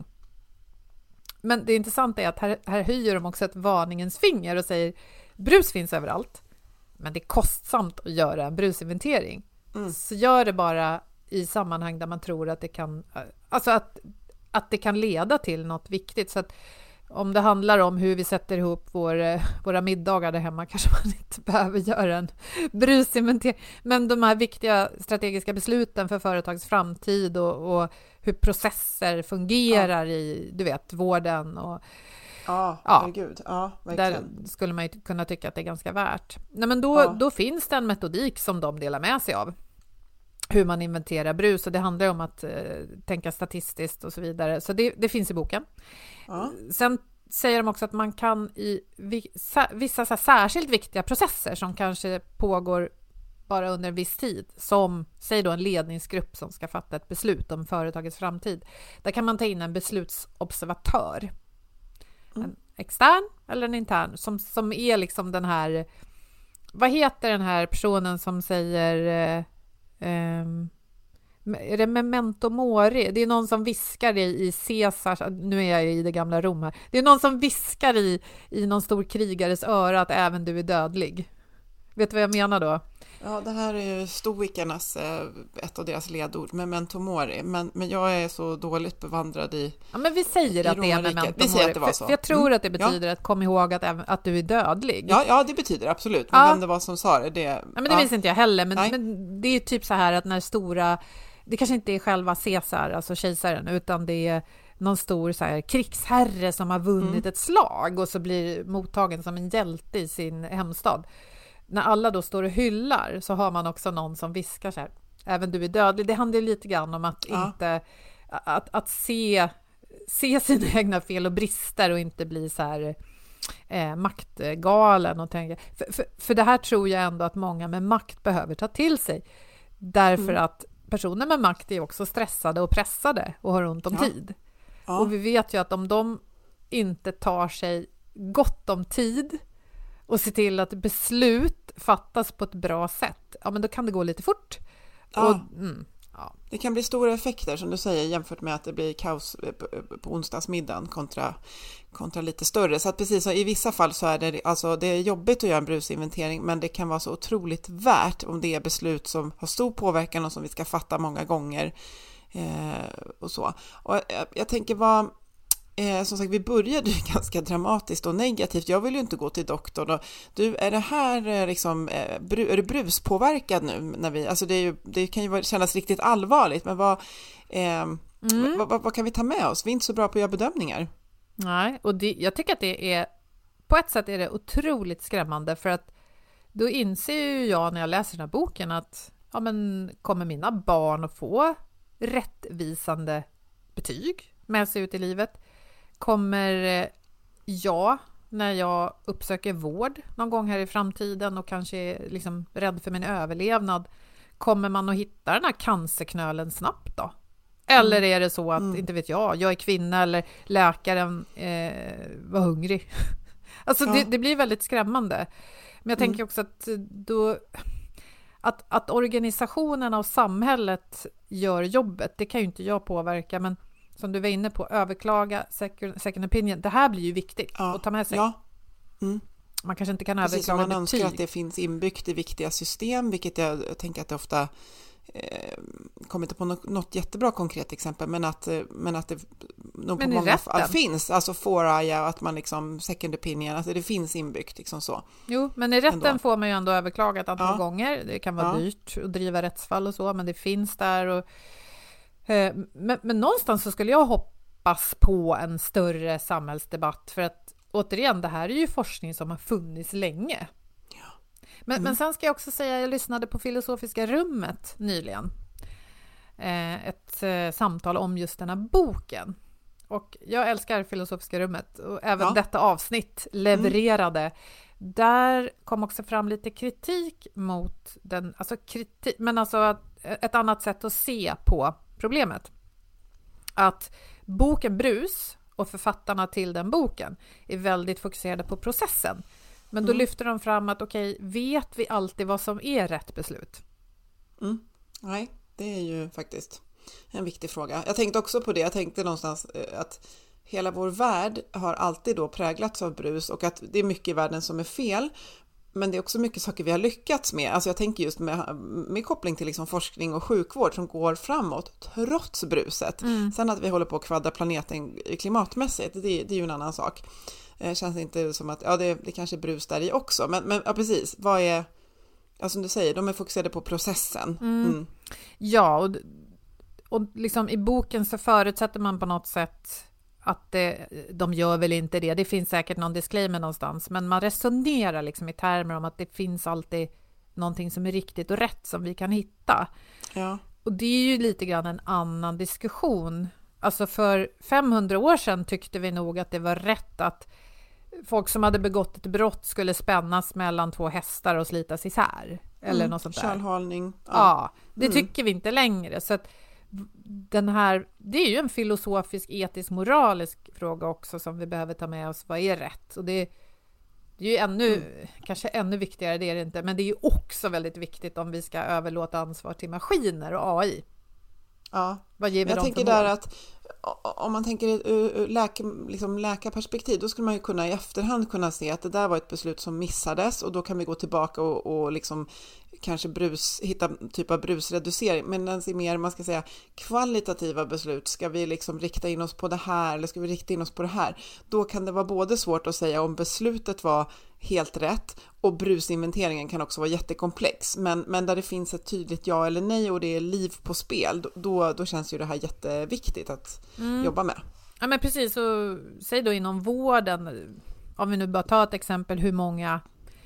Speaker 7: Men det intressanta är att här, här höjer de också ett varningens finger och säger brus finns överallt, men det är kostsamt att göra en brusinventering. Mm. Så gör det bara i sammanhang där man tror att det kan, alltså att, att det kan leda till något viktigt. Så att om det handlar om hur vi sätter ihop vår, våra middagar där hemma kanske man inte behöver göra en brusinventering. Men de här viktiga strategiska besluten för företags framtid och, och hur processer fungerar ja. i, du vet, vården och ja, ja, herregud. Ja,
Speaker 6: där skulle man ju kunna tycka att det är ganska värt. Nej, men då, ja. då finns det en metodik som de delar med sig av. Hur man inventerar brus och det handlar om att eh, tänka statistiskt och så vidare. Så det, det finns i boken. Ja. Sen säger de också att man kan i vissa, vissa så här särskilt viktiga processer som kanske pågår bara under en viss tid, som säg då en ledningsgrupp som ska fatta ett beslut om företagets framtid. Där kan man ta in en beslutsobservatör. Mm. En extern eller en intern som, som är liksom den här, vad heter den här personen som säger eh, eh, är det memento mori? Det är någon som viskar i, i Caesars, nu är jag i det gamla Rom här. Det är någon som viskar i, i någon stor krigares öra att även du är dödlig. Vet du vad jag menar då?
Speaker 7: Ja, det här är ju stoikernas, ett av deras ledord, memento mori. Men, men jag är så dåligt bevandrad i
Speaker 6: Ja, men vi säger att det är memento
Speaker 7: vi säger att det var
Speaker 6: mori.
Speaker 7: så.
Speaker 6: För, för jag tror
Speaker 7: mm.
Speaker 6: att det betyder ja. att kom ihåg att, att du är dödlig.
Speaker 7: Ja, ja, det betyder absolut. Men
Speaker 6: ja.
Speaker 7: vem det var som sa det, det...
Speaker 6: Ja, men det ja. minns inte jag heller. Men,
Speaker 7: Nej.
Speaker 6: men det är typ så här att när stora... Det kanske inte är själva Caesar, alltså kejsaren, utan det är någon stor så här, krigsherre som har vunnit mm. ett slag och så blir mottagen som en hjälte i sin hemstad. När alla då står och hyllar så har man också någon som viskar så här, även du är dödlig. Det handlar lite grann om att
Speaker 7: ja.
Speaker 6: inte att, att se, se sina egna fel och brister och inte bli så här eh, maktgalen och tänka. För, för, för det här tror jag ändå att många med makt behöver ta till sig. Därför mm. att personer med makt är också stressade och pressade och har ont om
Speaker 7: ja.
Speaker 6: tid.
Speaker 7: Ja.
Speaker 6: Och vi vet ju att om de inte tar sig gott om tid och ser till att beslut fattas på ett bra sätt, ja men då kan det gå lite fort.
Speaker 7: Ja.
Speaker 6: Och, mm, ja.
Speaker 7: Det kan bli stora effekter som du säger jämfört med att det blir kaos på onsdagsmiddagen kontra, kontra lite större. Så att precis så i vissa fall så är det, alltså det är jobbigt att göra en brusinventering, men det kan vara så otroligt värt om det är beslut som har stor påverkan och som vi ska fatta många gånger eh, och så. Och jag, jag tänker vad Eh, som sagt, vi började ju ganska dramatiskt och negativt. Jag vill ju inte gå till doktorn. Och du, är det här eh, liksom, eh, bru, är du bruspåverkad nu? När vi, alltså det, är ju, det kan ju kännas riktigt allvarligt, men vad, eh, mm. vad, vad, vad kan vi ta med oss? Vi är inte så bra på att göra bedömningar.
Speaker 6: Nej, och det, jag tycker att det är, på ett sätt är det otroligt skrämmande, för att då inser ju jag när jag läser den här boken att ja, men, kommer mina barn att få rättvisande betyg med sig ut i livet? Kommer jag, när jag uppsöker vård någon gång här i framtiden och kanske är liksom rädd för min överlevnad, kommer man att hitta den här cancerknölen snabbt då? Eller är det så att, mm. inte vet jag, jag är kvinna eller läkaren eh, var hungrig? Alltså ja. det, det blir väldigt skrämmande. Men jag tänker mm. också att då... Att, att organisationerna och samhället gör jobbet, det kan ju inte jag påverka, men som du var inne på, överklaga second, second opinion, det här blir ju viktigt ja. att ta med sig.
Speaker 7: Ja. Mm.
Speaker 6: Man kanske inte kan
Speaker 7: Precis,
Speaker 6: överklaga
Speaker 7: man
Speaker 6: betyg.
Speaker 7: önskar att det finns inbyggt i viktiga system, vilket jag, jag tänker att det ofta eh, kommer inte på något, något jättebra konkret exempel, men att, men att det nog på många fall finns, alltså fåraja, att man liksom second opinion, att det finns inbyggt liksom så.
Speaker 6: Jo, men i rätten ändå. Får man ju ändå överklaga ett antal
Speaker 7: ja.
Speaker 6: gånger. Det kan vara ja. dyrt att driva rättsfall och så, men det finns där och Men, men någonstans så skulle jag hoppas på en större samhällsdebatt, för att återigen, det här är ju forskning som har funnits länge. Ja. Men, mm. men sen ska jag också säga, jag lyssnade på Filosofiska rummet nyligen. Eh, ett eh, samtal om just den här boken. Och jag älskar Filosofiska rummet och även ja. detta avsnitt levererade. Mm. Där kom också fram lite kritik mot den, alltså kritik, men alltså att, ett annat sätt att se på problemet. Att boken Brus och författarna till den boken är väldigt fokuserade på processen. Men då mm. lyfter de fram att okej, okay, vet vi alltid vad som är rätt beslut?
Speaker 7: Mm. Nej, det är ju faktiskt en viktig fråga. Jag tänkte också på det, jag tänkte någonstans att hela vår värld har alltid då präglats av brus och att det är mycket i världen som är fel. Men det är också mycket saker vi har lyckats med. Alltså jag tänker just med, med koppling till liksom forskning och sjukvård som går framåt trots bruset. Mm. Sen att vi håller på att kvadra planeten klimatmässigt, det, det är ju en annan sak. Det känns inte som att, ja det, det kanske är brus där i också. Men, men ja, precis, vad är, ja, som du säger, de är fokuserade på processen. Mm. Mm.
Speaker 6: Ja, och, och liksom i boken så förutsätter man på något sätt att det, de gör väl inte det. Det finns säkert någon disclaimer någonstans. Men man resonerar liksom i termer om att det finns alltid någonting som är riktigt och rätt som vi kan hitta.
Speaker 7: Ja.
Speaker 6: Och det är ju lite grann en annan diskussion. Alltså för femhundra år sedan tyckte vi nog att det var rätt att folk som hade begått ett brott skulle spännas mellan två hästar och slitas isär. Eller
Speaker 7: mm,
Speaker 6: något sånt där.
Speaker 7: Kärlhållning.
Speaker 6: Ja, ja det
Speaker 7: mm.
Speaker 6: tycker vi inte längre. Så att den här, det är ju en filosofisk, etisk, moralisk fråga också som vi behöver ta med oss. Vad är rätt? Och det, det är ju ännu, mm. kanske ännu viktigare, det är det inte. Men det är ju också väldigt viktigt om vi ska överlåta ansvar till maskiner och A I.
Speaker 7: Ja,
Speaker 6: vad ger vi
Speaker 7: jag
Speaker 6: dem
Speaker 7: tänker där att om man tänker ur läka, liksom läkarperspektiv, då skulle man ju kunna i efterhand kunna se att det där var ett beslut som missades och då kan vi gå tillbaka och, och liksom kanske brus, hitta typ av brusreducering. Men den är mer, man ska säga, kvalitativa beslut. Ska vi liksom rikta in oss på det här eller ska vi rikta in oss på det här? Då kan det vara både svårt att säga om beslutet var helt rätt och brusinventeringen kan också vara jättekomplex. Men, men där det finns ett tydligt ja eller nej och det är liv på spel, då, då känns ju det här jätteviktigt att mm. jobba med.
Speaker 6: Ja men precis, så säg då inom vården, om vi nu bara tar ett exempel hur många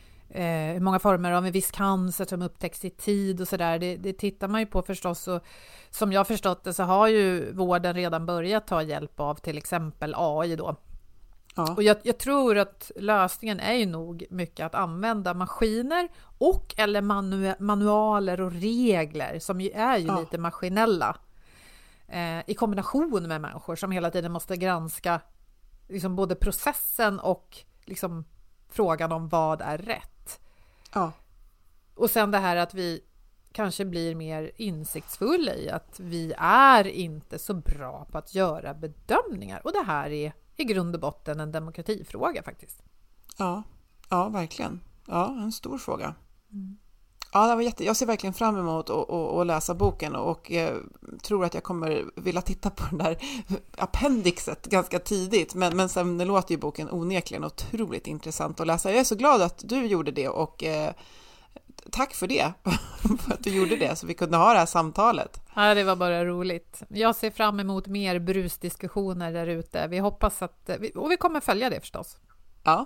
Speaker 6: Eh, hur många former av en viss cancer som upptäcks i tid och sådär, det, det tittar man ju på förstås, och som jag förstått det så har ju vården redan börjat ta hjälp av till exempel A I då. Ja. Och jag, jag tror att lösningen är ju nog mycket att använda maskiner och eller manu- manualer och regler som ju är ju ja. lite maskinella eh, i kombination med människor som hela tiden måste granska liksom både processen och liksom frågan om vad är rätt.
Speaker 7: Ja.
Speaker 6: Och sen det här att vi kanske blir mer insiktsfulla i att vi är inte så bra på att göra bedömningar. Och det här är i grund och botten en demokratifråga faktiskt.
Speaker 7: Ja, ja verkligen. Ja, en stor fråga.
Speaker 6: Mm.
Speaker 7: Ja, det var jätte... jag ser verkligen fram emot att, att, att läsa boken och eh, tror att jag kommer vilja titta på den där appendixet ganska tidigt. Men, men sen låter ju boken onekligen otroligt intressant att läsa. Jag är så glad att du gjorde det och eh, tack för det, för att du gjorde det så vi kunde ha det här samtalet.
Speaker 6: Ja, det var bara roligt. Jag ser fram emot mer brusdiskussioner där ute. Vi hoppas att, och vi kommer följa det förstås.
Speaker 7: Ja.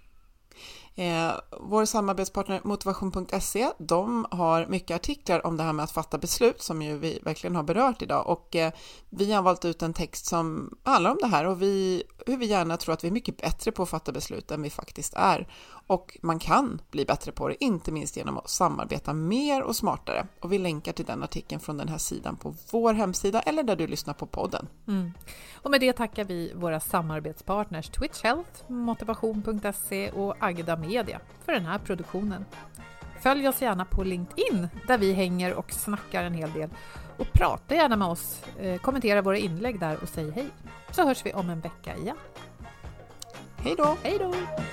Speaker 7: Eh, vår samarbetspartner motivation punkt se, de har mycket artiklar om det här med att fatta beslut som ju vi verkligen har berört idag och eh, vi har valt ut en text som handlar om det här och vi, hur vi gärna tror att vi är mycket bättre på att fatta beslut än vi faktiskt är och man kan bli bättre på det, inte minst genom att samarbeta mer och smartare och vi länkar till den artikeln från den här sidan på vår hemsida eller där du lyssnar på podden.
Speaker 6: Mm. Och med det tackar vi våra samarbetspartners Twitch Health, motivation punkt se och Agda Media för den här produktionen. Följ oss gärna på LinkedIn där vi hänger och snackar en hel del och prata gärna med oss, eh, kommentera våra inlägg där och säg hej. Så hörs vi om en vecka igen.
Speaker 7: Hej då!
Speaker 6: Hej då!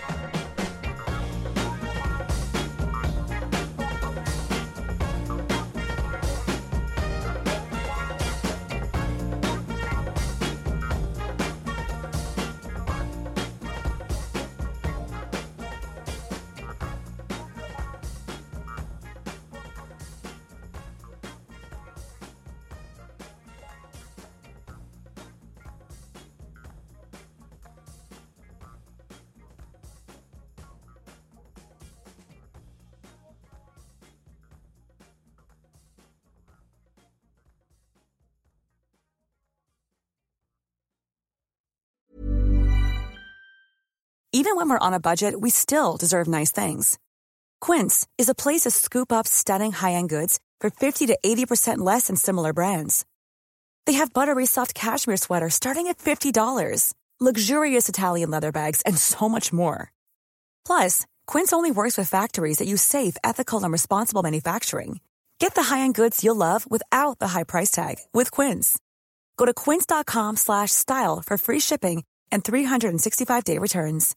Speaker 4: Even when we're on a budget, we still deserve nice things. Quince is a place to scoop up stunning high-end goods for fifty to eighty percent less than similar brands. They have buttery soft cashmere sweaters starting at fifty dollars, luxurious Italian leather bags, and so much more. Plus, Quince only works with factories that use safe, ethical, and responsible manufacturing. Get the high-end goods you'll love without the high price tag with Quince. Go to quince.com slash style for free shipping and three sixty-five day returns.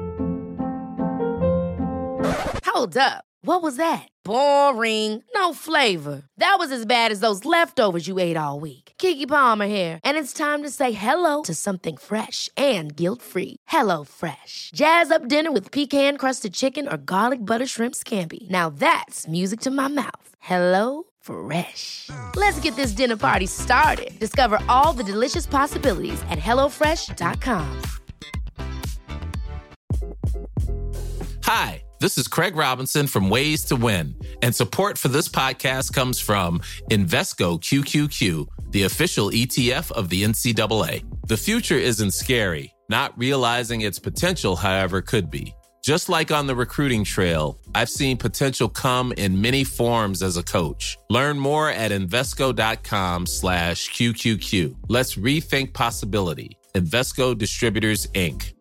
Speaker 2: Hold up. What was that? Boring. No flavor. That was as bad as those leftovers you ate all week. Keke Palmer here, and it's time to say hello to something fresh and guilt-free. Hello Fresh. Jazz up dinner with pecan-crusted chicken or garlic butter shrimp scampi. Now that's music to my mouth. Hello Fresh. Let's get this dinner party started. Discover all the delicious possibilities at hello fresh dot com.
Speaker 8: Hi, this is Craig Robinson from Ways to Win, and support for this podcast comes from Invesco Q Q Q, the official E T F of the N C double A. The future isn't scary. Not realizing its potential, however, could be. Just like on the recruiting trail, I've seen potential come in many forms as a coach. Learn more at Invesco.com slash QQQ. Let's rethink possibility. Invesco Distributors, Incorporated.